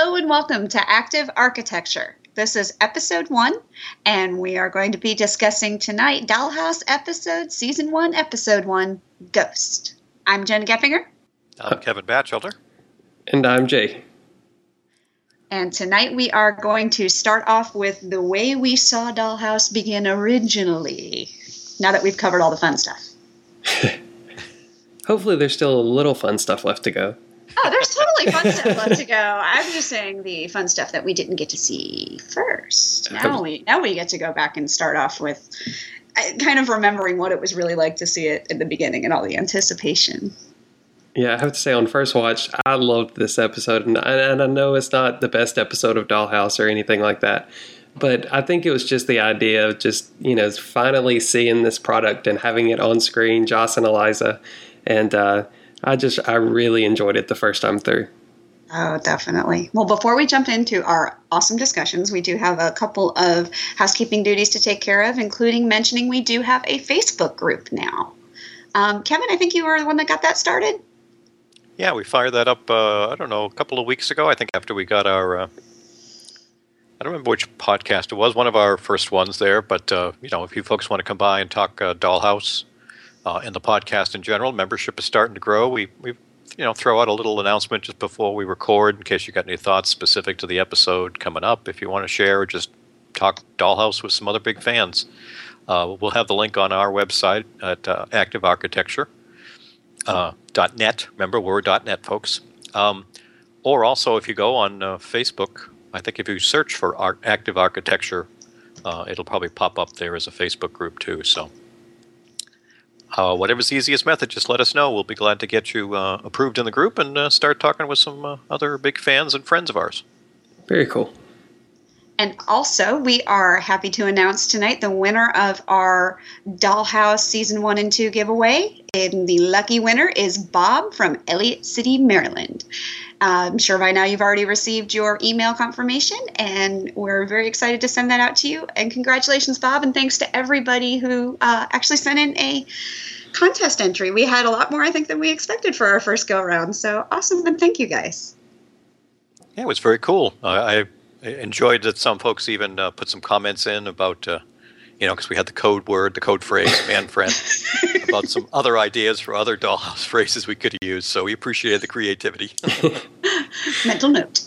Hello and welcome to Active Architecture. This is episode 1, and we are going to be discussing tonight Dollhouse episode, season 1, episode 1, Ghost. I'm Jen Geppinger. I'm Kevin Batchelder. And I'm Jay. And tonight we are going to start off with the way we saw Dollhouse begin originally, now that we've covered all the fun stuff. Hopefully there's still a little fun stuff left to go. Oh, there's totally fun stuff left to go. I'm just saying the fun stuff that we didn't get to see first. Now we get to go back and start off with kind of remembering what it was really like to see it in the beginning and all the anticipation. Yeah, I have to say, on first watch, I loved this episode. And I know it's not the best episode of Dollhouse or anything like that. But I think it was just the idea of just, finally seeing this product and having it on screen, Joss and Eliza. And I really enjoyed it the first time through. Oh, definitely. Well, before we jump into our awesome discussions, we do have a couple of housekeeping duties to take care of, including mentioning we do have a Facebook group now. Kevin, I think you were the one that got that started. Yeah, we fired that up, a couple of weeks ago, I think after we got our, I don't remember which podcast it was, one of our first ones there, but, if you folks want to come by and talk Dollhouse and the podcast in general, membership is starting to grow. We throw out a little announcement just before we record in case you got any thoughts specific to the episode coming up. If you want to share or just talk Dollhouse with some other big fans, we'll have the link on our website at Active Architecture. .net, remember we're .net folks, or also if you go on Facebook, I think if you search for Active Architecture, it'll probably pop up there as a Facebook group too. So whatever's the easiest method, just let us know. We'll be glad to get you approved in the group and start talking with some other big fans and friends of ours. Very cool. And also, we are happy to announce tonight the winner of our Dollhouse Season 1 and 2 giveaway. And the lucky winner is Bob from Elliott City, Maryland. I'm sure by now you've already received your email confirmation, and we're very excited to send that out to you. And congratulations, Bob, and thanks to everybody who actually sent in a contest entry. We had a lot more, I think, than we expected for our first go-around. So awesome, and thank you, guys. Yeah, it was very cool. I enjoyed that some folks even put some comments in about, because we had the code phrase, man friend, about some other ideas for other Dollhouse phrases we could use. So we appreciated the creativity. Mental note.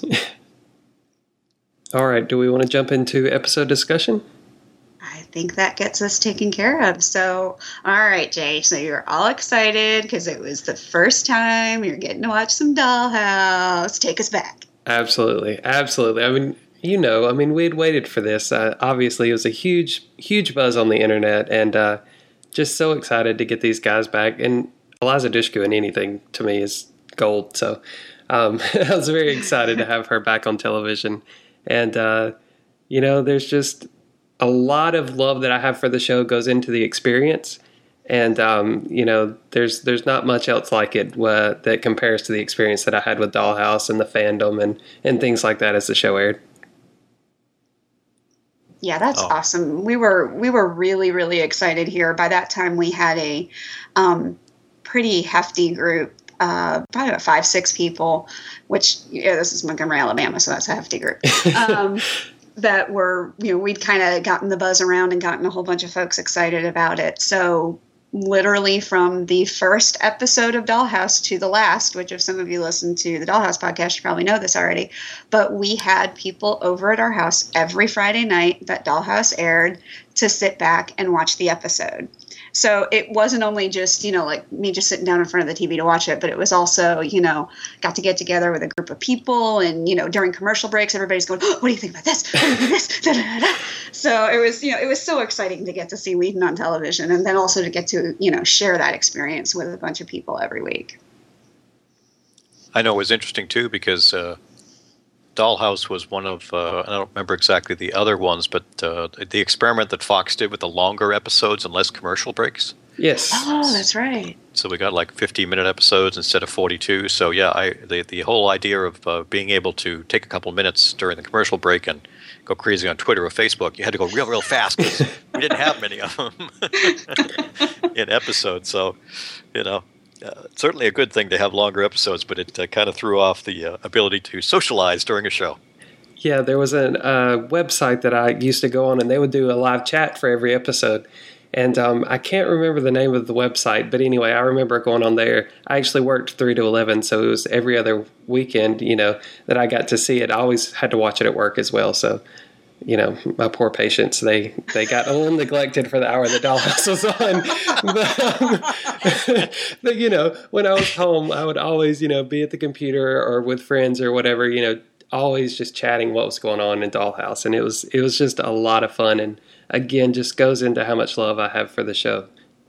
All right. Do we want to jump into episode discussion? I think that gets us taken care of. So, all right, Jay. So you're all excited because it was the first time you're getting to watch some Dollhouse. Take us back. Absolutely. I mean, we'd waited for this. Obviously, it was a huge, huge buzz on the internet, and just so excited to get these guys back. And Eliza Dushku in anything, to me, is gold. So I was very excited to have her back on television. And, there's just a lot of love that I have for the show goes into the experience. And, there's not much else like it that compares to the experience that I had with Dollhouse and the fandom and things like that as the show aired. Yeah, that's awesome. We were really, really excited here. By that time, we had a pretty hefty group, probably about 5-6 people, which, this is Montgomery, Alabama, so that's a hefty group. That were, we'd kind of gotten the buzz around and gotten a whole bunch of folks excited about it. So literally from the first episode of Dollhouse to the last, which if some of you listen to the Dollhouse podcast, you probably know this already, but we had people over at our house every Friday night that Dollhouse aired to sit back and watch the episode. So it wasn't only just, like me just sitting down in front of the TV to watch it, but it was also, got to get together with a group of people and, during commercial breaks, everybody's going, oh, what do you think about this? What do you think of this? Da, da, da, da. So it was, it was so exciting to get to see Whedon on television and then also to get to, share that experience with a bunch of people every week. I know it was interesting, too, because Dollhouse was one of, I don't remember exactly the other ones, but the experiment that Fox did with the longer episodes and less commercial breaks. Yes. Oh, that's right. So we got like 15-minute episodes instead of 42. So yeah, the whole idea of being able to take a couple of minutes during the commercial break and go crazy on Twitter or Facebook, you had to go real fast because we didn't have many of them in episodes. So, Certainly a good thing to have longer episodes, but it kind of threw off the ability to socialize during a show. Yeah, there was a website that I used to go on, and they would do a live chat for every episode. And I can't remember the name of the website, but anyway, I remember going on there. I actually worked 3 to 11, so it was every other weekend, that I got to see it. I always had to watch it at work as well, so my poor patients, they got a little neglected for the hour the Dollhouse was on. But when I was home, I would always, be at the computer or with friends or whatever, always just chatting what was going on in Dollhouse. And it was just a lot of fun. And again, just goes into how much love I have for the show.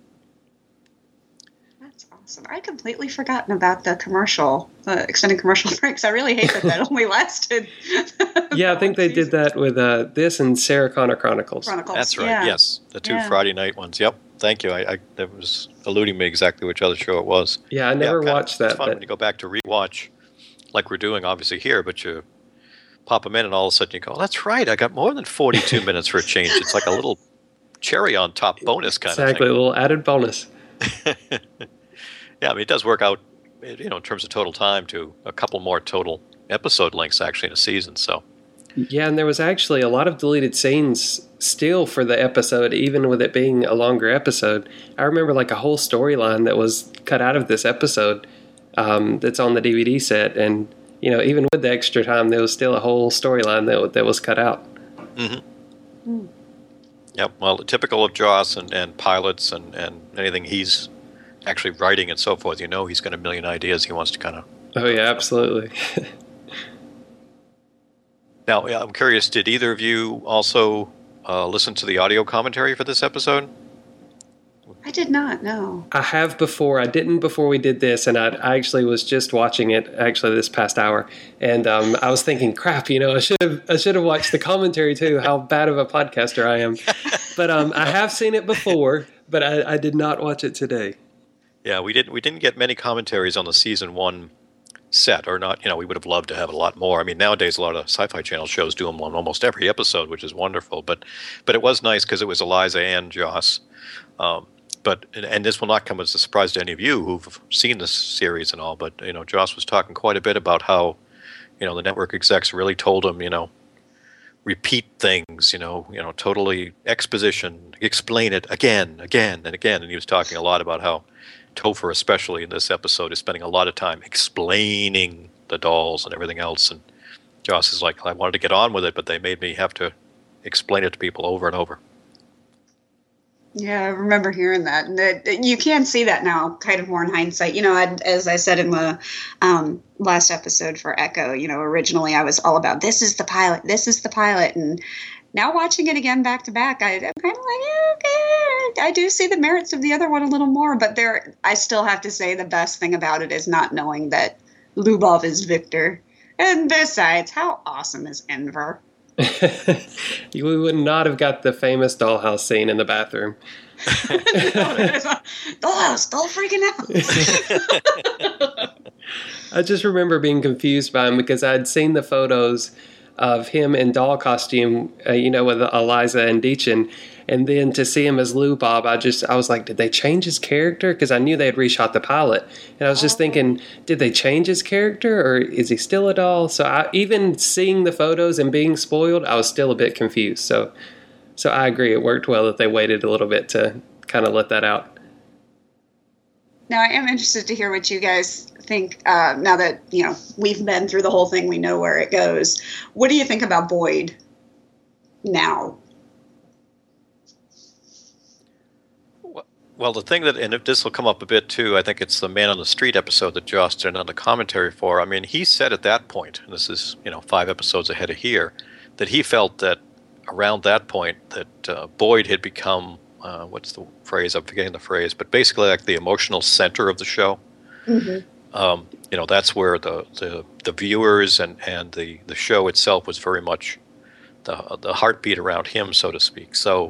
That's awesome. I'd completely forgotten about the extended commercial breaks. I really hate that only lasted. Yeah, I think they did that with this and Sarah Connor Chronicles. That's right. Yeah. Yes, the 2 Friday night ones. Yep. Thank you. I that was eluding me exactly which other show it was. Yeah, I never watched that. It's fun when you go back to rewatch, like we're doing obviously here, but you pop them in and all of a sudden you go, oh, that's right, I got more than 42 minutes for a change. It's like a little cherry on top bonus kind of thing. Exactly, a little added bonus. Yeah, I mean, it does work out, in terms of total time to a couple more total episode lengths actually in a season, so. Yeah, and there was actually a lot of deleted scenes still for the episode, even with it being a longer episode. I remember like a whole storyline that was cut out of this episode that's on the DVD set, and even with the extra time, there was still a whole storyline that was cut out. Mm-hmm. Mm. Yep, well, typical of Joss and pilots and anything he's actually writing and so forth, he's got a million ideas he wants to kind of... Oh, yeah, absolutely. Now, I'm curious, did either of you also listen to the audio commentary for this episode? I did not, no. I have before. I didn't before we did this, and I actually was just watching it this past hour, and I was thinking, crap, I should have watched the commentary too. How bad of a podcaster I am! But I have seen it before, but I did not watch it today. Yeah, we didn't get many commentaries on the season 1 set, or not. We would have loved to have a lot more. I mean, nowadays a lot of Sci-Fi Channel shows do them on almost every episode, which is wonderful. But it was nice because it was Eliza and Joss. But this will not come as a surprise to any of you who've seen this series and all. But Joss was talking quite a bit about how the network execs really told him repeat things, totally exposition, explain it again and again. And he was talking a lot about how Topher, especially in this episode, is spending a lot of time explaining the dolls and everything else. And Joss is like, I wanted to get on with it, but they made me have to explain it to people over and over. Yeah, I remember hearing that. And you can see that now, kind of more in hindsight. As I said in the last episode for Echo, originally I was all about, this is the pilot. And now watching it again back to back, I'm kind of like, okay, I do see the merits of the other one a little more. But I still have to say the best thing about it is not knowing that Lubov is Victor. And besides, how awesome is Enver? We would not have got the famous dollhouse scene in the bathroom. Dollhouse, doll freaking out. I just remember being confused by him because I'd seen the photos of him in doll costume, with Eliza and Deachin, and then to see him as Lubov, I was like, did they change his character? Because I knew they had reshot the pilot, and I was just thinking, did they change his character, or is he still a doll? So even seeing the photos and being spoiled, I was still a bit confused. So I agree, it worked well that they waited a little bit to kind of let that out. Now, I am interested to hear what you guys think, now that, we've been through the whole thing, we know where it goes. What do you think about Boyd now? Well, the thing and this will come up a bit too, I think it's the Man on the Street episode that Joss did on the commentary for. I mean, he said at that point, and this is, 5 episodes ahead of here, that he felt that around that point that Boyd had become, what's the phrase? I'm forgetting the phrase, but basically like the emotional center of the show. Mm-hmm. That's where the viewers and the show itself was very much the heartbeat around him, so to speak. So,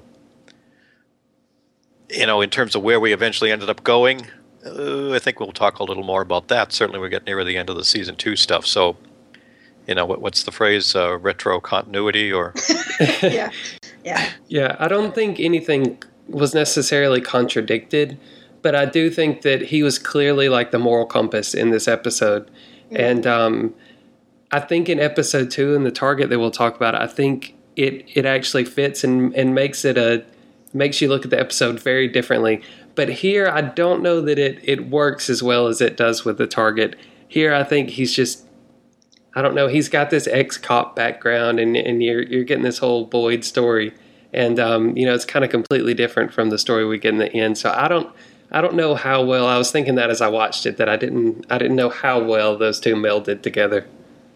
in terms of where we eventually ended up going, I think we'll talk a little more about that. Certainly we get near the end of the season 2 stuff. So, what's the phrase? Retro continuity or? Yeah. I don't think anything was necessarily contradicted, but I do think that he was clearly like the moral compass in this episode. Mm-hmm. And I think in episode 2 in the Target that we'll talk about, I think it actually fits and makes you look at the episode very differently. But here, I don't know that it works as well as it does with the Target. Here, I think he's just, I don't know, he's got this ex-cop background, and you're getting this whole Boyd story. And, it's kind of completely different from the story we get in the end. So I don't know how well, I was thinking that as I watched it, that I didn't know how well those two melded together.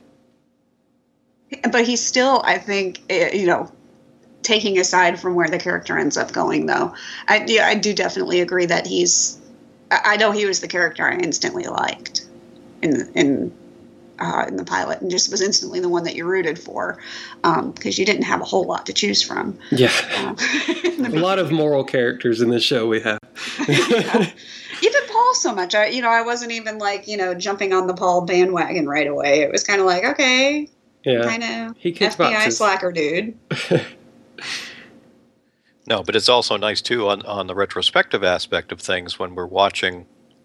But he's still, I think, taking aside from where the character ends up going, though, I do definitely agree that I know he was the character I instantly liked in the pilot, and just was instantly the one that you rooted for, because you didn't have a whole lot to choose from. Yeah, a lot of moral characters in this show we have. Yeah. Even Paul so much. I wasn't even like, jumping on the Paul bandwagon right away. It was kind of like, okay. Yeah, kind of FBI boxes. Slacker dude. No, but it's also nice too on the retrospective aspect of things when we're watching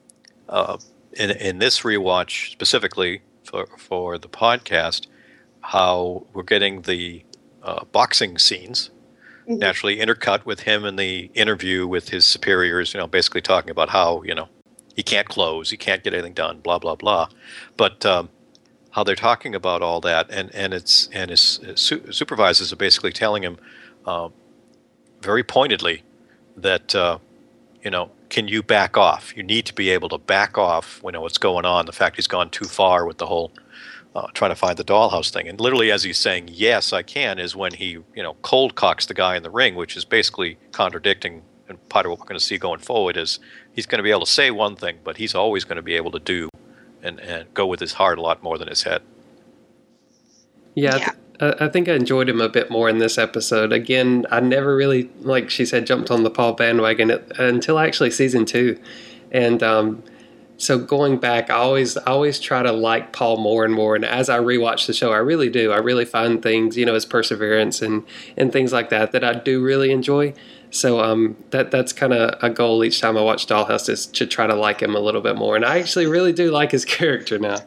in this rewatch specifically for the podcast, how we're getting the boxing scenes naturally intercut with him in the interview with his superiors. Basically talking about how he can't close, he can't get anything done, blah blah blah, but. How they're talking about all that, and his supervisors are basically telling him very pointedly that can you back off? You need to be able to back off. What's going on. The fact he's gone too far with the whole trying to find the dollhouse thing, and literally as he's saying yes, I can, is when he cold cocks the guy in the ring, which is basically contradicting. And part of what we're going to see going forward is he's going to be able to say one thing, but he's always going to be able to do. And go with his heart a lot more than his head. Yeah. I think I enjoyed him a bit more in this episode. Again, I never really, like she said, jumped on the Paul bandwagon until actually season 2. And so going back, I always try to like Paul more and more. And as I rewatch the show, I really do. I really find things, his perseverance and things like that I do really enjoy. So that's kind of a goal each time I watch Dollhouse, is to try to like him a little bit more. And I actually really do like his character now.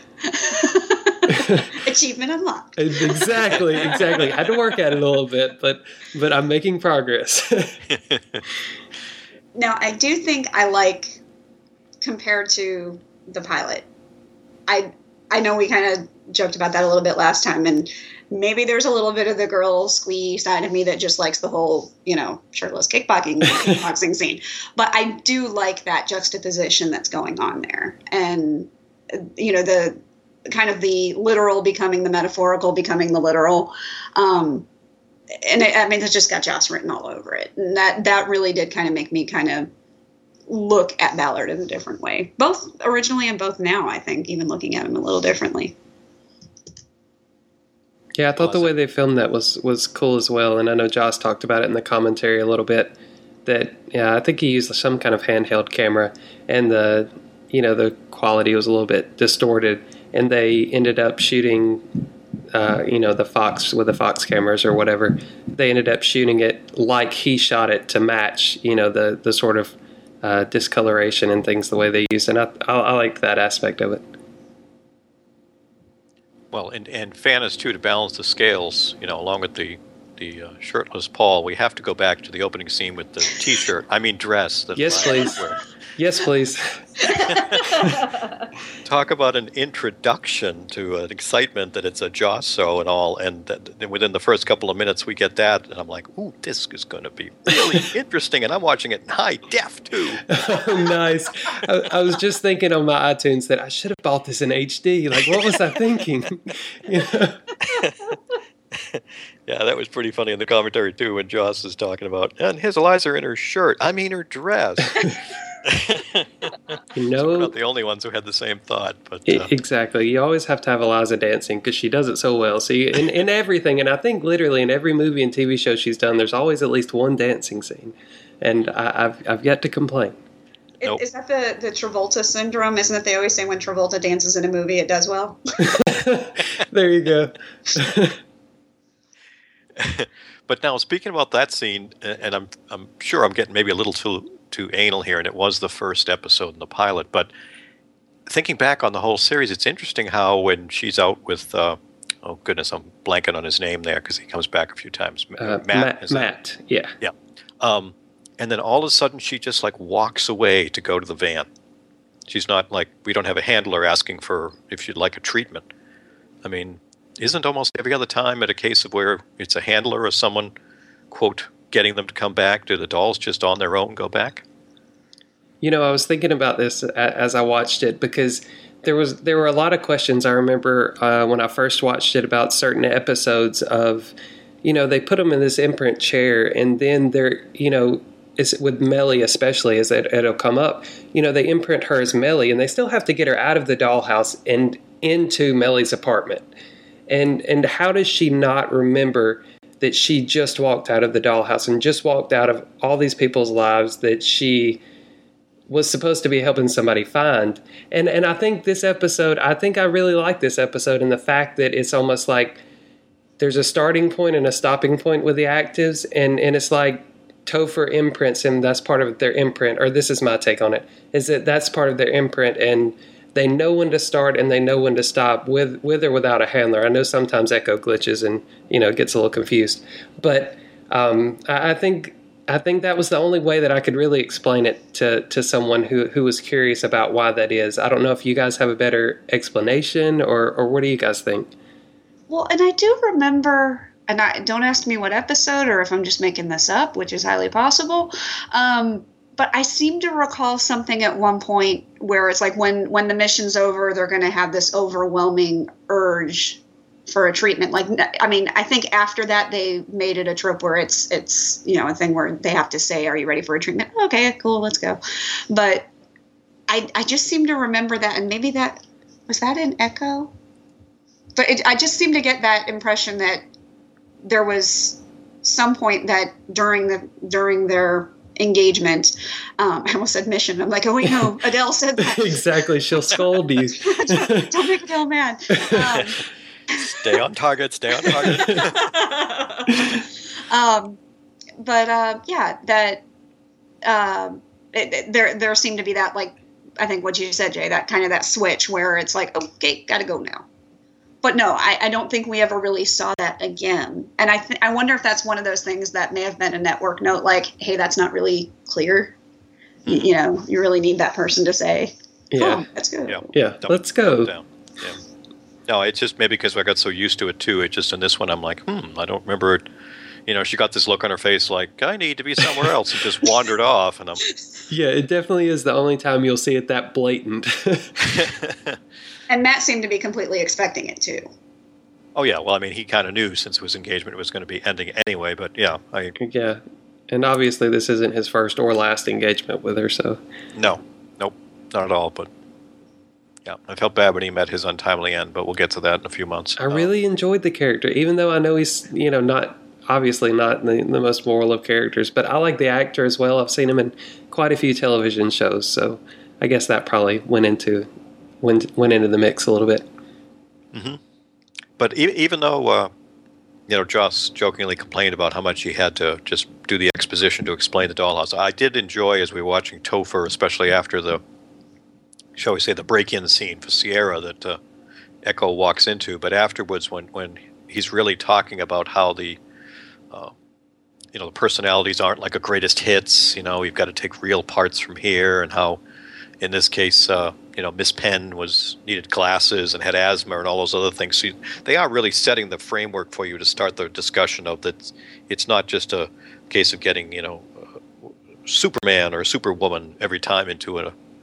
Achievement unlocked. Exactly. I had to work at it a little bit, but I'm making progress. Now, I do think I like, compared to the pilot, I know we kind of joked about that a little bit last time, and maybe there's a little bit of the girl squee side of me that just likes the whole, shirtless kickboxing scene. But I do like that juxtaposition that's going on there. And, the kind of the literal becoming the metaphorical, becoming the literal. And it's just got Joss written all over it. And that really did kind of make me kind of look at Ballard in a different way. Both originally and both now, I think, even looking at him a little differently. Yeah, I thought the way they filmed that was cool as well, and I know Joss talked about it in the commentary a little bit. I think he used some kind of handheld camera, and the quality was a little bit distorted, and they ended up shooting, the Fox cameras or whatever. They ended up shooting it like he shot it to match, the sort of discoloration and things the way they used, and I like that aspect of it. Well, and fairness too, to balance the scales, along with the shirtless Paul, we have to go back to the opening scene with the T-shirt. Dress. That yes, please. Yes, please. Talk about an introduction to an excitement that it's a Joss show and all, and within the first couple of minutes we get that, and I'm like, ooh, this is going to be really interesting, and I'm watching it in high def too. Oh, nice. I was just thinking on my iTunes that I should have bought this in HD. Like, what was I thinking? Yeah, that was pretty funny in the commentary too when Joss is talking about, and his eyes are in her shirt. I mean her dress. So we're not the only ones who had the same thought. But exactly. You always have to have Eliza dancing because she does it so well. So in everything, and I think literally in every movie and TV show she's done, there's always at least one dancing scene. And I've yet to complain. Nope. Is that the Travolta syndrome? Isn't it they always say when Travolta dances in a movie, it does well? There you go. But now, speaking about that scene, and I'm sure I'm getting maybe a little too too anal here, and it was the first episode in the pilot. But thinking back on the whole series, it's interesting how when she's out with, oh goodness, I'm blanking on his name there because he comes back a few times. Matt, yeah. Yeah. And then all of a sudden she just like walks away to go to the van. She's not like, we don't have a handler asking for if she'd like a treatment. I mean, isn't almost every other time at a case of where it's a handler or someone, quote, getting them to come back? Do the dolls just on their own go back? You know, I was thinking about this as I watched it because there were a lot of questions I remember when I first watched it about certain episodes of, you know, they put them in this imprint chair and then they're, you know, with Melly especially, as it'll come up, you know, they imprint her as Melly and they still have to get her out of the dollhouse and into Melly's apartment. And how does she not remember that she just walked out of the dollhouse and just walked out of all these people's lives that she was supposed to be helping somebody find? And I think this episode, I really like this episode and the fact that it's almost like there's a starting point and a stopping point with the actives, and it's like Topher imprints him. That's part of their imprint, or this is my take on it, is that that's part of their imprint, and they know when to start and they know when to stop with or without a handler. I know sometimes Echo glitches and, you know, gets a little confused, but I think that was the only way that I could really explain it to someone who was curious about why that is. I don't know if you guys have a better explanation or what do you guys think? Well, and I do remember, and don't ask me what episode or if I'm just making this up, which is highly possible, but I seem to recall something at one point where it's like when the mission's over, they're going to have this overwhelming urge for a treatment. Like, I mean, I think after that they made it a trope where it's you know, a thing where they have to say, "Are you ready for a treatment?" Okay, cool, let's go. But I just seem to remember that, and maybe that was that in Echo. But I just seem to get that impression that there was some point that during their engagement, I almost said mission. I'm like, oh wait, no, Adele said that. Exactly, she'll scold you. Don't make Adele mad. Stay on target. Yeah, that there seemed to be that, like, I think what you said, Jay, that kind of that switch where it's like, okay, got to go now. But no, I don't think we ever really saw that again. And I wonder if that's one of those things that may have been a network note, like, hey, that's not really clear. You know, you really need that person to say, yeah, let's go. Yeah, let's go. Yeah. No, it's just maybe because I got so used to it too. It just in this one, I'm like, I don't remember it. You know, she got this look on her face like, I need to be somewhere else, and just wandered off. And yeah, it definitely is the only time you'll see it that blatant. And Matt seemed to be completely expecting it too. Oh yeah, well, I mean, he kind of knew since his engagement was going to be ending anyway. But yeah, yeah, and obviously this isn't his first or last engagement with her, so nope, not at all. But yeah, I felt bad when he met his untimely end, but we'll get to that in a few months. I really enjoyed the character, even though I know he's, you know, not the most moral of characters, but I like the actor as well. I've seen him in quite a few television shows, so I guess that probably went into the mix a little bit. Mm-hmm. But even though, you know, Joss jokingly complained about how much he had to just do the exposition to explain the dollhouse, I did enjoy, as we were watching Topher, especially after the, shall we say, the break-in scene for Sierra that Echo walks into, but afterwards when he's really talking about how the, you know, the personalities aren't like a greatest hits, you know, you've got to take real parts from here, and how, in this case, you know, Miss Penn needed glasses and had asthma and all those other things. So they are really setting the framework for you to start the discussion of that. It's not just a case of getting, you know, Superman or Superwoman every time into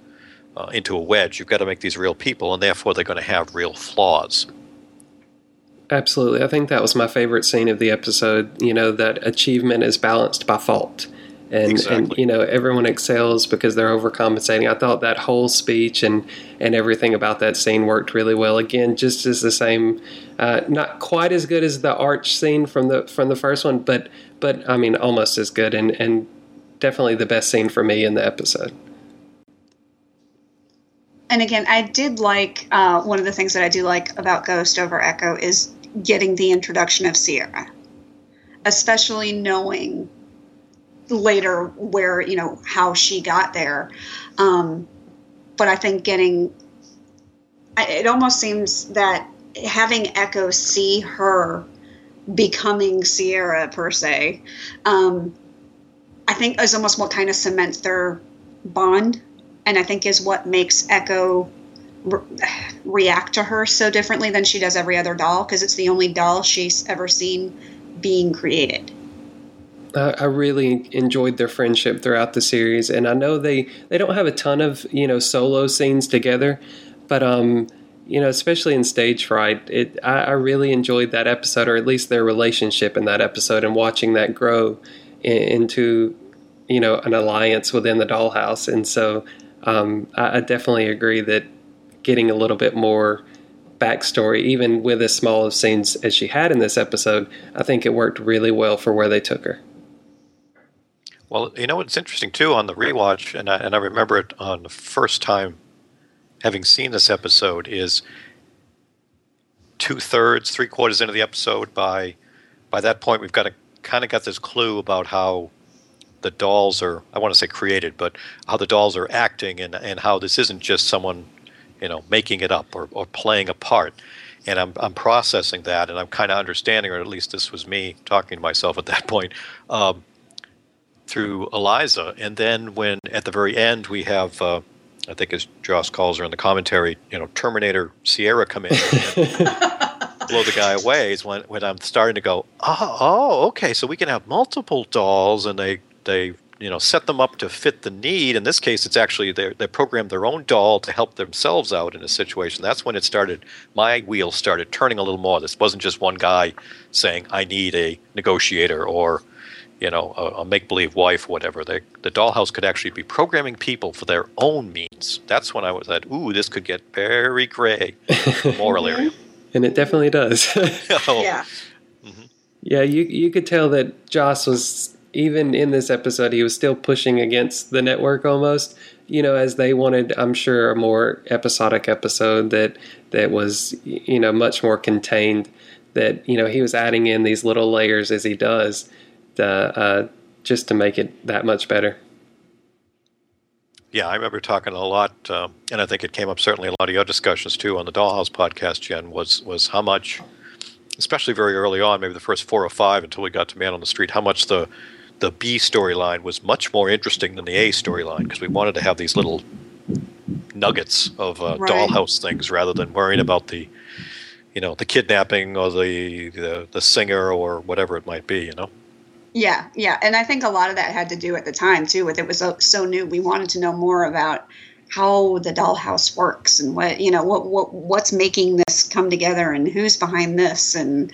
a wedge. You've got to make these real people, and therefore they're going to have real flaws. Absolutely. I think that was my favorite scene of the episode, you know, that achievement is balanced by fault. And, you know, everyone excels because they're overcompensating. I thought that whole speech and everything about that scene worked really well. Again, just as the same, not quite as good as the arch scene from the first one, but I mean, almost as good, and definitely the best scene for me in the episode. And again, I did like, one of the things that I do like about Ghost over Echo is getting the introduction of Sierra, especially knowing later where, how she got there. But I think it almost seems that having Echo see her becoming Sierra per se, I think is almost what kind of cements their bond, and I think is what makes Echo react to her so differently than she does every other doll, because it's the only doll she's ever seen being created. I really enjoyed their friendship throughout the series, and I know they don't have a ton of solo scenes together, but especially in Stage Fright, I really enjoyed that episode, or at least their relationship in that episode, and watching that grow into an alliance within the dollhouse. And so I definitely agree that getting a little bit more backstory, even with as small of scenes as she had in this episode, I think it worked really well for where they took her. Well, what's interesting too on the rewatch, and I remember it on the first time having seen this episode, is 2/3, 3/4 into the episode. By that point, we've got this clue about how the dolls are, I want to say created, but how the dolls are acting, and how this isn't just someone making it up or playing a part. And I'm processing that, and I'm kind of understanding, or at least this was me talking to myself at that point, through Eliza. And then when at the very end we have, I think as Joss calls her in the commentary, Terminator Sierra come in and blow the guy away, is when I'm starting to go, okay, so we can have multiple dolls, and they set them up to fit the need. In this case, it's actually they programmed their own doll to help themselves out in a situation. That's when my wheels started turning a little more. This wasn't just one guy saying, I need a negotiator, or a make-believe wife, whatever. The dollhouse could actually be programming people for their own means. That's when I was like, this could get very gray in the moral area. And it definitely does. Yeah. Mm-hmm. Yeah, you could tell that Joss was, even in this episode, he was still pushing against the network almost, as they wanted, I'm sure, a more episodic episode that was, much more contained, that, he was adding in these little layers as he does, just to make it that much better. Yeah, I remember talking a lot, and I think it came up certainly in a lot of your discussions too on the Dollhouse podcast, Jen, was how much, especially very early on, maybe the first 4 or 5 until we got to Man on the Street, how much the B storyline was much more interesting than the A storyline, because we wanted to have these little nuggets of Right. dollhouse things rather than worrying about the kidnapping or the singer or whatever it might be, Yeah, and I think a lot of that had to do at the time too with it was so new. We wanted to know more about how the dollhouse works and what's making this come together and who's behind this and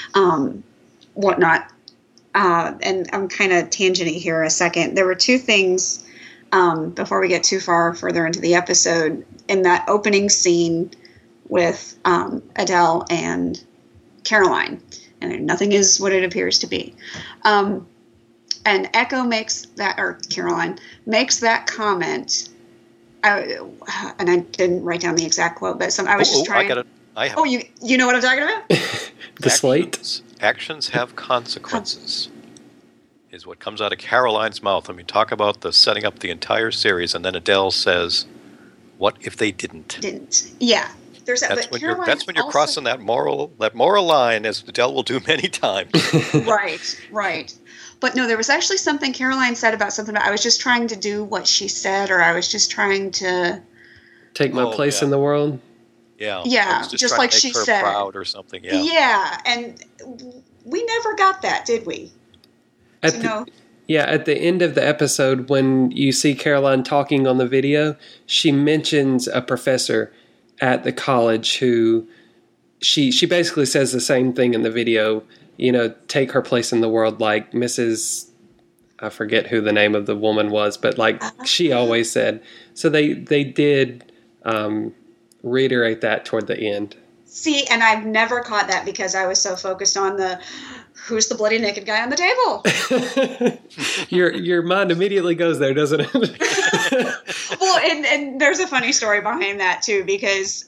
whatnot. And I'm kind of tangenting here a second. There were 2 things before we get too far further into the episode. In that opening scene with Adele and Caroline, and nothing is what it appears to be. And Echo makes that, or Caroline makes that comment. And I didn't write down the exact quote, but I was just trying. I got it. I have. Oh, you know what I'm talking about? The slate. Actions have consequences, is what comes out of Caroline's mouth. I mean, talk about the setting up the entire series, and then Adele says, "What if they didn't?" Yeah. There's that. That's when you're crossing that moral line, as Adele will do many times. Right. But no, there was actually something Caroline said about something. I was just trying to do what she said, or I was just trying to take my place in the world. Yeah, just like she said, proud or something. Yeah. Yeah, and we never got that, did we? At the end of the episode, when you see Caroline talking on the video, she mentions a professor at the college who she basically says the same thing in the video, take her place in the world, like Mrs. I forget who the name of the woman was, but like she always said. So they did reiterate that toward the end. See, and I've never caught that because I was so focused on who's the bloody naked guy on the table. Your mind immediately goes there, doesn't it? Well, and there's a funny story behind that too, because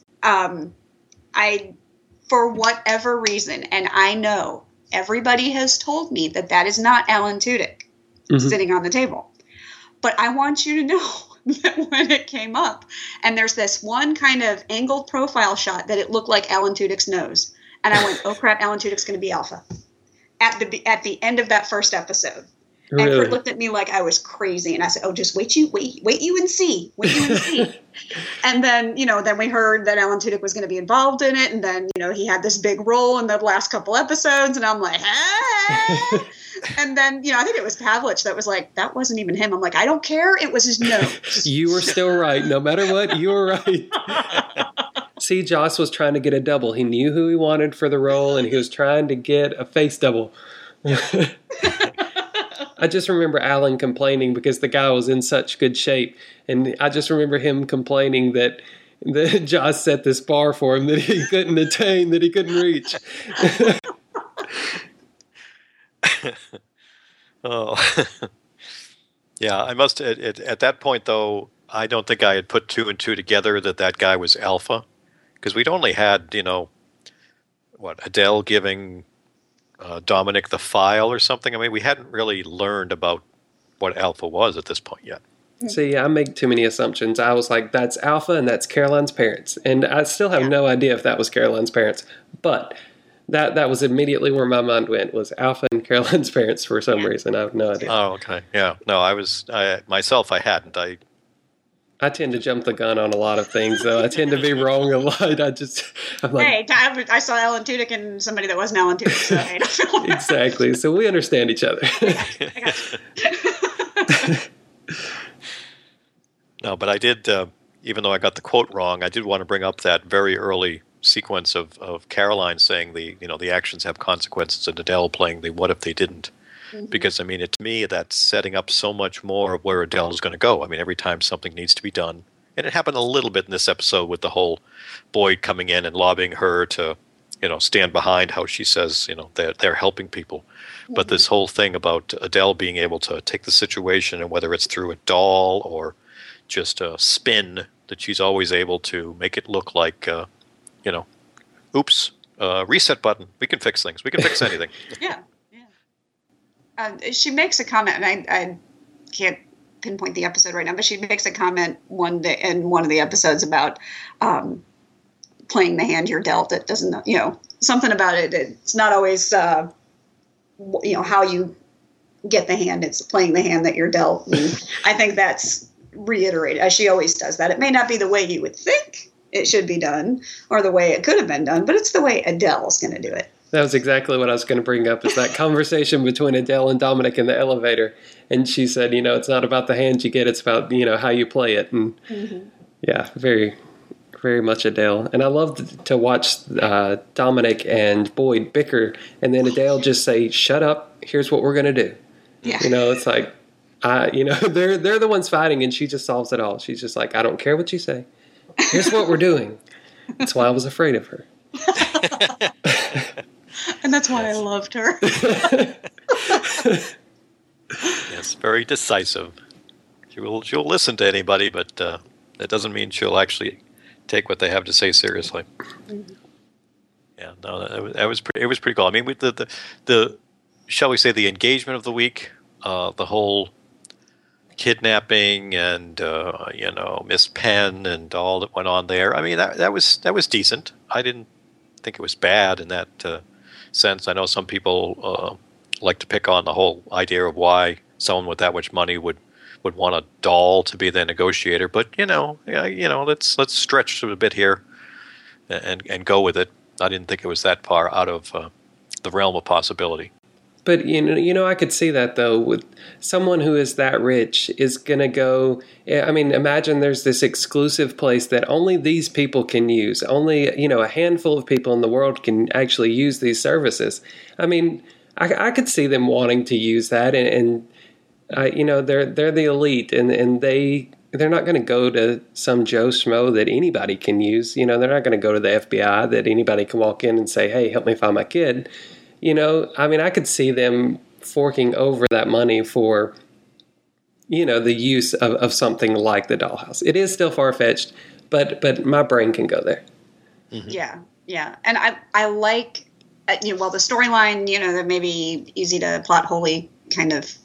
I, for whatever reason, and I know everybody has told me that is not Alan Tudyk. sitting on the table. But I want you to know that when it came up, and there's this one kind of angled profile shot that it looked like Alan Tudyk's nose. And I went, oh crap, Alan Tudyk's going to be Alpha at the end of that first episode. Really? And Kurt looked at me like I was crazy. And I said, oh, just wait you and see. And then, then we heard that Alan Tudyk was going to be involved in it. And then, he had this big role in the last couple episodes. And I'm like, hey. And then, I think it was Pavlich that was like, that wasn't even him. I'm like, I don't care. It was his nose. You were still right. No matter what, you were right. See, Joss was trying to get a double. He knew who he wanted for the role, and he was trying to get a face double. I just remember Alan complaining because the guy was in such good shape. And I just remember him complaining that Joss set this bar for him that he couldn't attain, that he couldn't reach. Oh. Yeah, I must at that point, though, I don't think I had put two and two together that guy was Alpha. Because we'd only had, Adele giving Dominic the file or something. I mean, we hadn't really learned about what Alpha was at this point yet. See, I make too many assumptions. I was like, that's Alpha and that's Caroline's parents. And I still have no idea if that was Caroline's parents. But that was immediately where my mind went, was Alpha and Caroline's parents for some reason. I have no idea. Oh, okay. Yeah. No, I hadn't. I tend to jump the gun on a lot of things, though. I tend to be wrong a lot. I'm like, hey, I saw Alan Tudyk and somebody that wasn't Alan Tudyk, so hey, don't feel bad. Exactly. So we understand each other. No, but I did, even though I got the quote wrong, I did want to bring up that very early sequence of Caroline saying the actions have consequences, and Adele playing the what if they didn't. Mm-hmm. Because, I mean, to me, that's setting up so much more of where Adele is going to go. I mean, every time something needs to be done, and it happened a little bit in this episode with the whole Boyd coming in and lobbying her to, stand behind how she says, they're helping people. Mm-hmm. But this whole thing about Adele being able to take the situation, and whether it's through a doll or just a spin, that she's always able to make it look like, oops, reset button. We can fix things. We can fix anything. Yeah. She makes a comment, and I can't pinpoint the episode right now, but she makes a comment one day in one of the episodes about playing the hand you're dealt. It doesn't, something about it. It's not always, how you get the hand. It's playing the hand that you're dealt. And I think that's reiterated, as she always does that. It may not be the way you would think it should be done or the way it could have been done, but it's the way Adele's going to do it. That was exactly what I was going to bring up, is that conversation between Adele and Dominic in the elevator. And she said, it's not about the hand you get, it's about, how you play it. And yeah, very, very much Adele. And I loved to watch Dominic and Boyd bicker, and then Adele just say, shut up, here's what we're going to do. Yeah. It's like, they're the ones fighting, and she just solves it all. She's just like, I don't care what you say. Here's what we're doing. That's why I was afraid of her. And that's why I loved her. Yes, very decisive. She'll listen to anybody, but that doesn't mean she'll actually take what they have to say seriously. Mm-hmm. Yeah, no, it was pretty cool. I mean, with the shall we say, the engagement of the week, the whole kidnapping and Miss Penn and all that went on there. I mean, that was decent. I didn't think it was bad in that sense. I know some people like to pick on the whole idea of why someone with that much money would want a doll to be their negotiator, but let's stretch a bit here and go with it. I didn't think it was that far out of the realm of possibility. But, I could see that, though, with someone who is that rich is going to go, I mean, imagine there's this exclusive place that only these people can use. Only, a handful of people in the world can actually use these services. I mean, I could see them wanting to use that, and they're the elite, and they're not going to go to some Joe Schmo that anybody can use. They're not going to go to the FBI that anybody can walk in and say, hey, help me find my kid. I mean, I could see them forking over that money for, the use of something like the dollhouse. It is still far-fetched, but my brain can go there. Mm-hmm. Yeah. And I like, the storyline, that may be easy to plot wholly kind of,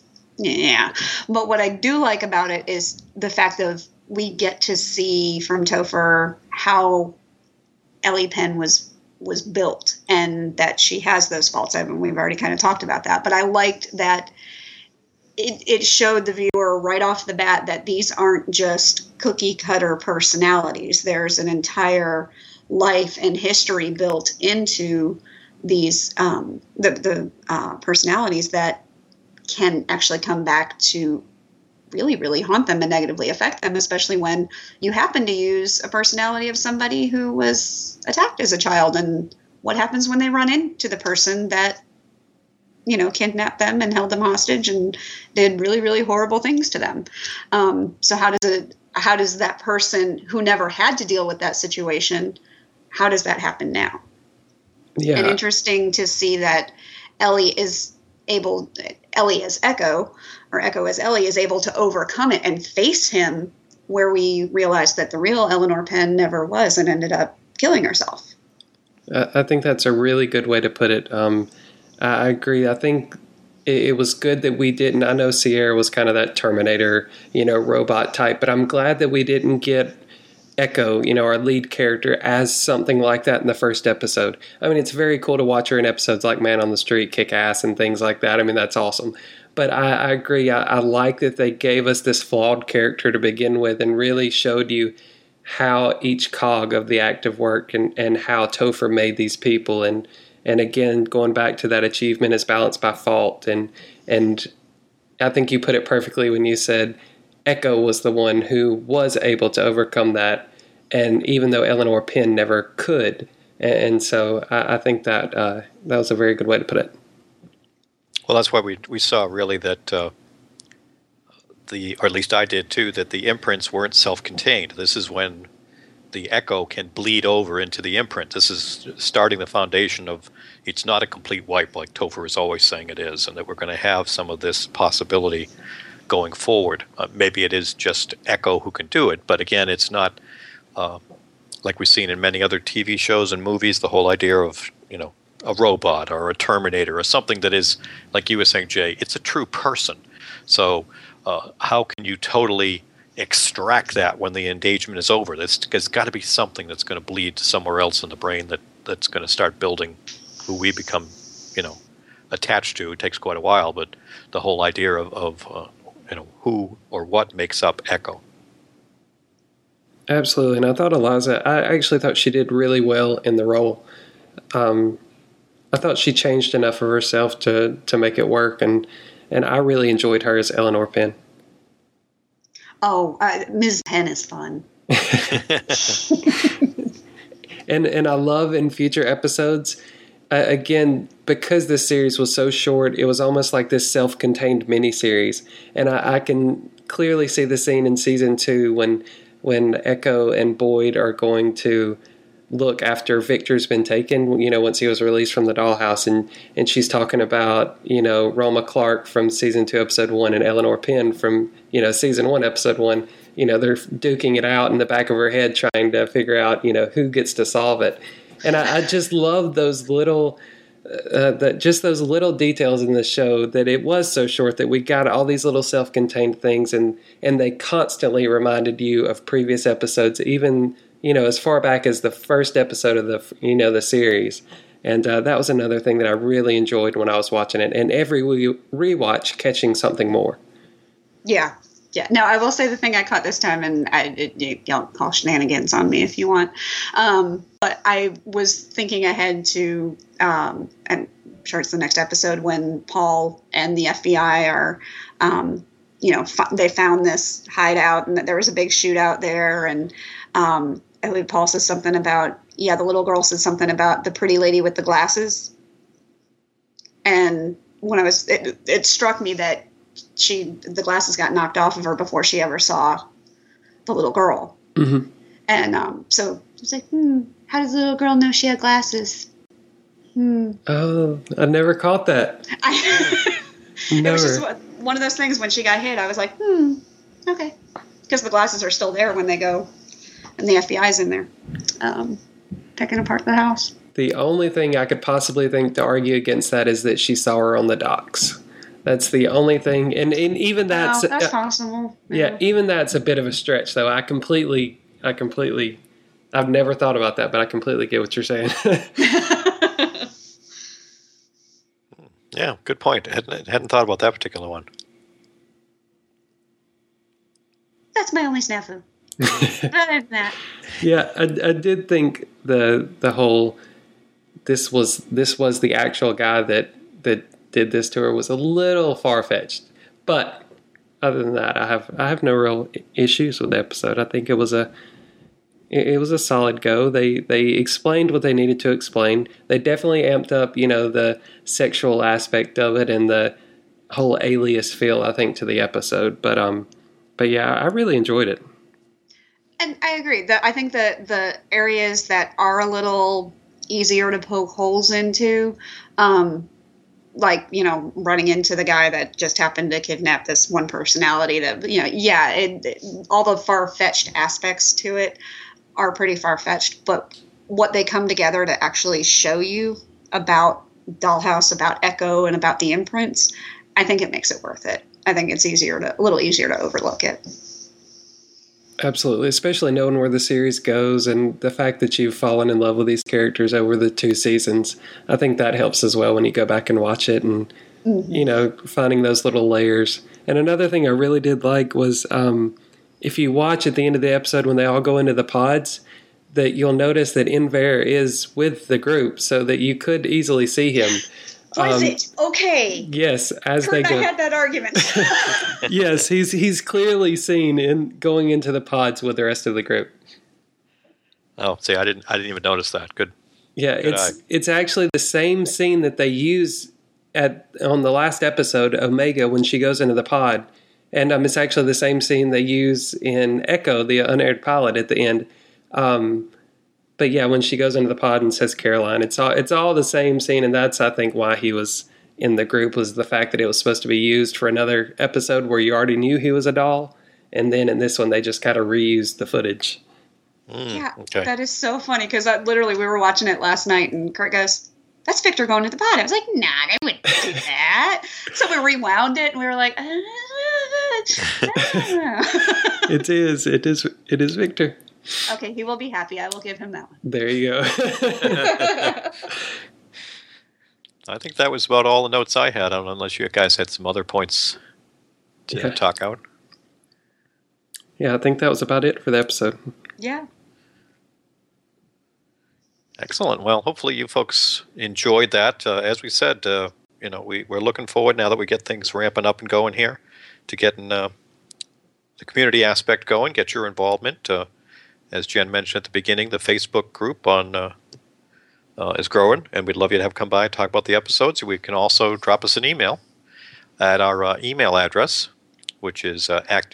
Yeah. But what I do like about it is the fact that we get to see from Topher how Ellie Penn was built, and that she has those faults. I mean, we've already kind of talked about that, but I liked that it showed the viewer right off the bat that these aren't just cookie cutter personalities. There's an entire life and history built into these the personalities that can actually come back to really, really haunt them and negatively affect them, especially when you happen to use a personality of somebody who was attacked as a child. And what happens when they run into the person that, you know, kidnapped them and held them hostage and did really, really horrible things to them. So how does that person who never had to deal with that situation, how does that happen now? Yeah. And interesting to see that Ellie as Echo, or Echo as Ellie, is able to overcome it and face him, where we realized that the real Eleanor Penn never was and ended up killing herself. I think that's a really good way to put it. I agree. I think it was good that we didn't. I know Sierra was kind of that Terminator, robot type, but I'm glad that we didn't get Echo, our lead character, as something like that in the first episode. I mean, it's very cool to watch her in episodes like Man on the Street, Kick Ass, and things like that. I mean, that's awesome. But I agree. I like that they gave us this flawed character to begin with and really showed you how each cog of the active work and how Topher made these people. And again, going back to that achievement is balanced by fault. And I think you put it perfectly when you said Echo was the one who was able to overcome that. And even though Eleanor Penn never could. And so I think that that was a very good way to put it. Well, that's why we saw really that, or at least I did too, that the imprints weren't self-contained. This is when the Echo can bleed over into the imprint. This is starting the foundation of it's not a complete wipe like Topher is always saying it is, and that we're going to have some of this possibility going forward. Maybe it is just Echo who can do it, but again, it's not like we've seen in many other TV shows and movies, the whole idea of, a robot or a Terminator or something that is, like you were saying, Jay, it's a true person. So how can you totally extract that when the engagement is over? There's got to be something that's going to bleed somewhere else in the brain that's going to start building who we become, attached to. It takes quite a while, but the whole idea of who or what makes up Echo. Absolutely. And I thought I actually thought she did really well in the role. I thought she changed enough of herself to make it work, and I really enjoyed her as Eleanor Penn. Oh, Ms. Penn is fun. and I love in future episodes, again, because this series was so short, it was almost like this self-contained miniseries. And I can clearly see the scene in season 2 when Echo and Boyd are going to look after Victor's been taken, once he was released from the dollhouse, and she's talking about, Roma Clark from season 2, episode 1, and Eleanor Penn from, season 1, episode 1. They're duking it out in the back of her head, trying to figure out, who gets to solve it. And I just love those little, those little details in the show, that it was so short that we got all these little self-contained things, and they constantly reminded you of previous episodes, even as far back as the first episode of the series. And that was another thing that I really enjoyed when I was watching it. And every rewatch, catching something more. Yeah. Yeah. No, I will say the thing I caught this time, and y'all call shenanigans on me if you want. But I was thinking ahead to, I'm sure it's the next episode, when Paul and the FBI are, they found this hideout, and that there was a big shootout there. And I believe Paul says something about, the little girl says something about the pretty lady with the glasses. And when it struck me that the glasses got knocked off of her before she ever saw the little girl. Mm-hmm. And so I was like, how does the little girl know she had glasses? Oh, I never caught that. It was just one of those things. When she got hit, I was like, okay. Because the glasses are still there when they go, and the FBI's in there picking apart the house. The only thing I could possibly think to argue against that is that she saw her on the docks. That's the only thing, and even that's possible. Yeah, even that's a bit of a stretch, though. I've never thought about that, but I completely get what you're saying. Yeah, good point. Hadn't thought about that particular one. That's my only snafu. Other than that. Yeah, I did think the whole this was the actual guy that did this to her was a little far-fetched. But other than that, I have no real issues with the episode. I think it was a solid go. They explained what they needed to explain. They definitely amped up, the sexual aspect of it and the whole Alias feel, I think, to the episode. But yeah, I really enjoyed it. And I agree. I think that the areas that are a little easier to poke holes into, like, running into the guy that just happened to kidnap this one personality that, all the far-fetched aspects to it are pretty far-fetched, but what they come together to actually show you about Dollhouse, about Echo, and about the imprints, I think it makes it worth it. I think it's a little easier to overlook it. Absolutely, especially knowing where the series goes and the fact that you've fallen in love with these characters over the 2 seasons. I think that helps as well when you go back and watch it and, finding those little layers. And another thing I really did like was if you watch at the end of the episode when they all go into the pods, that you'll notice that Enver is with the group so that you could easily see him. Was it? Okay. Yes, as Kurt they go. I had that argument. Yes, he's clearly seen in going into the pods with the rest of the group. Oh, see, I didn't even notice that. Good. Yeah, it's actually the same scene that they use on the last episode, Omega, when she goes into the pod, and it's actually the same scene they use in Echo, the unaired pilot, at the end. But yeah, when she goes into the pod and says Caroline, it's all the same scene, and that's, I think, why he was in the group, was the fact that it was supposed to be used for another episode where you already knew he was a doll, and then in this one they just kind of reused the footage. Yeah, okay. That is so funny, because we were watching it last night, and Kurt goes, "That's Victor going to the pod." I was like, "Nah, they wouldn't do that." So we rewound it, and we were like, It is Victor. Okay, he will be happy. I will give him that one. There you go. I think that was about all the notes I had, unless you guys had some other points to talk out. Yeah, I think that was about it for the episode. Yeah. Excellent. Well, hopefully you folks enjoyed that. As we said, we're looking forward, now that we get things ramping up and going here, to getting the community aspect going, get your involvement. As Jen mentioned at the beginning, the Facebook group is growing, and we'd love you to come by and talk about the episodes. We can also drop us an email at our email address, which is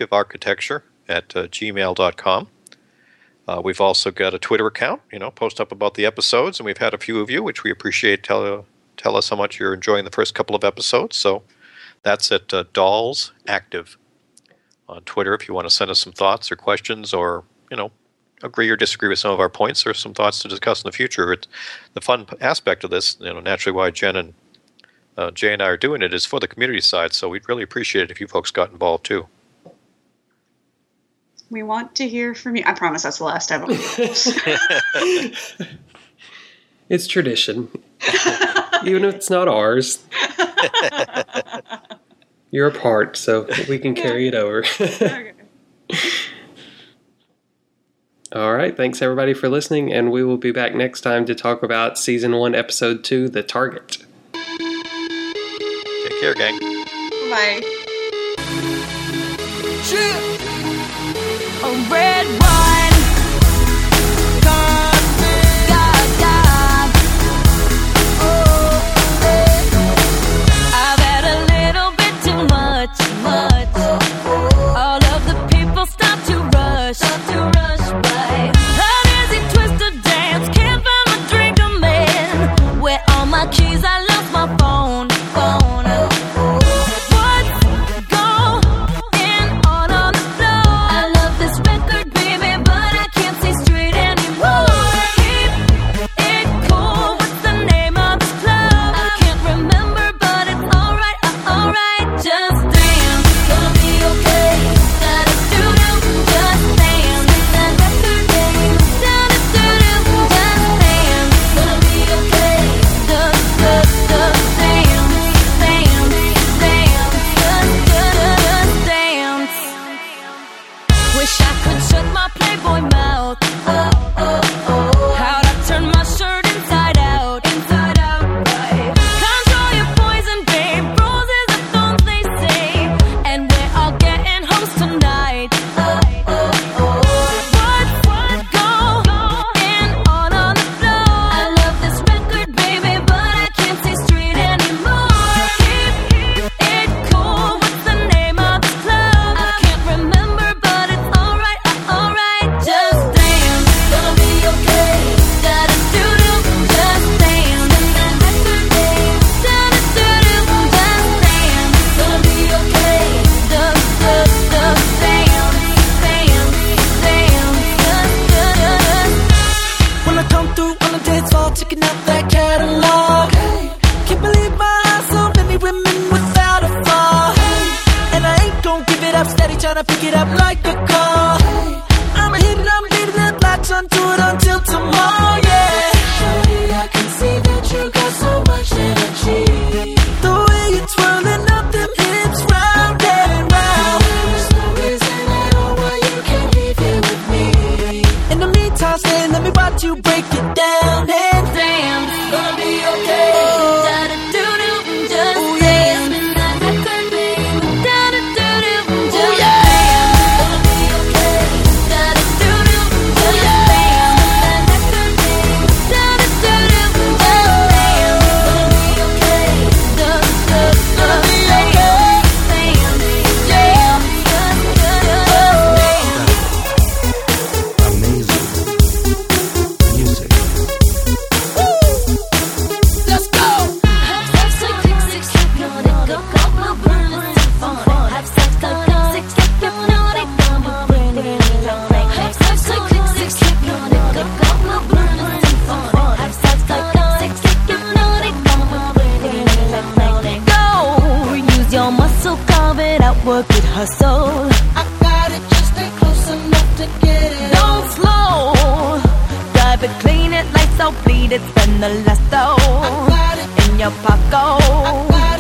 activearchitecture@gmail.com. We've also got a Twitter account, post up about the episodes, and we've had a few of you, which we appreciate. Tell us how much you're enjoying the first couple of episodes. So that's at Dolls Active on Twitter if you want to send us some thoughts or questions, or, agree or disagree with some of our points, or some thoughts to discuss in the future. It's the fun aspect of this, naturally why Jen and Jay and I are doing it, is for the community side, so we'd really appreciate it if you folks got involved too. We want to hear from you. I promise that's the last time I'll do this. It's tradition. Even if it's not ours. You're a part, so we can carry it over. Okay. All right. Thanks, everybody, for listening, and we will be back next time to talk about Season 1, Episode 2, The Target. Take care, gang. Bye. A red wine. God. Oh, I've had a little bit too much. All of the people stop to rush by. Uneasy twist of dance, can't find my drink, I'm in. Where all my keys, I lost my phone. What's going on the floor? I love this record, baby. tryna pick it up like a call. I'm hitting the blocks onto it until tomorrow, yeah. Shawty, I can see that you got so much energy. The way you're twirling up them hips round and round. There's no reason at all why you can't leave here with me. In the meantime, stay, let me watch you break it down. And damn, it's gonna be okay. Work it, hustle. I got it, just stay close enough to get it. Don't slow. Drive it, clean it, lights out, bleed it, spend the last though. I got it in your pocket. I got it.